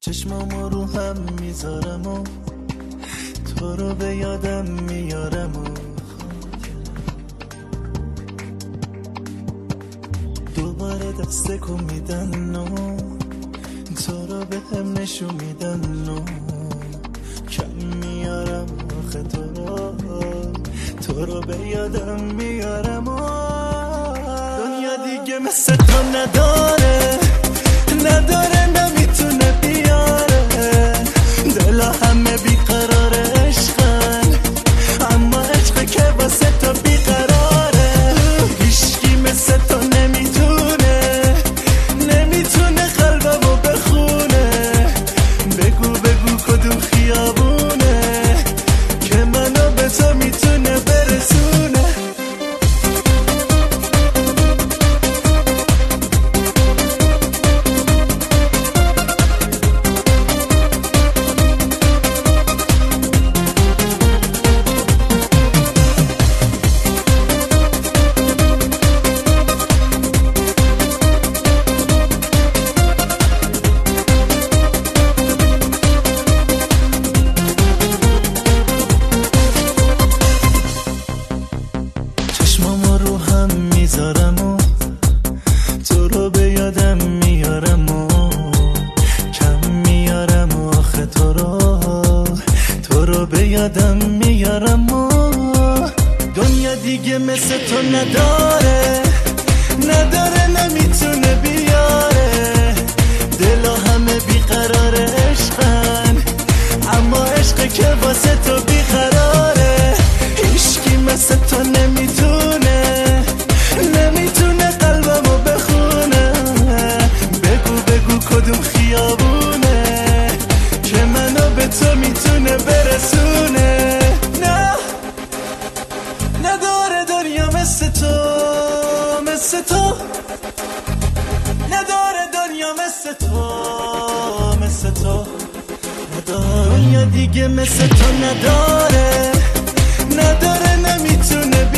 چشمامو رو هم میذارم و تو رو به یادم میارم و دوباره دست کن میدن و تو رو به هم نشون میدن و کم میارم آخه تو رو به یادم میارم و دنیا دیگه مثل تو نداره نمیتونه بیاره دلا همه بیقرار عشقن اما عشق که واسه تو بیقراره هیچکی مثل تو نمیتونه قلبمو بخونه بگو کدوم خیابونه که منو به تو میتونه برسونه رو هم میذارم و تو رو به یادم میارم و کم میارم و آخه تو رو به یادم میارم و دنیا دیگه مثل تو نداره نمیتونه بیاره دلا همه بیقرار عشقن اما عشق که واسه تو بیقراره هیچکی مثل تو نمیتونه قلبمو بخونه بگو کدوم خیابونه که منو به تو میتونه برسونه نه نداره دنیا مثل تو نداره دنیا مثل تو نداره دنیا دیگه مثل تو نداره نمیتونه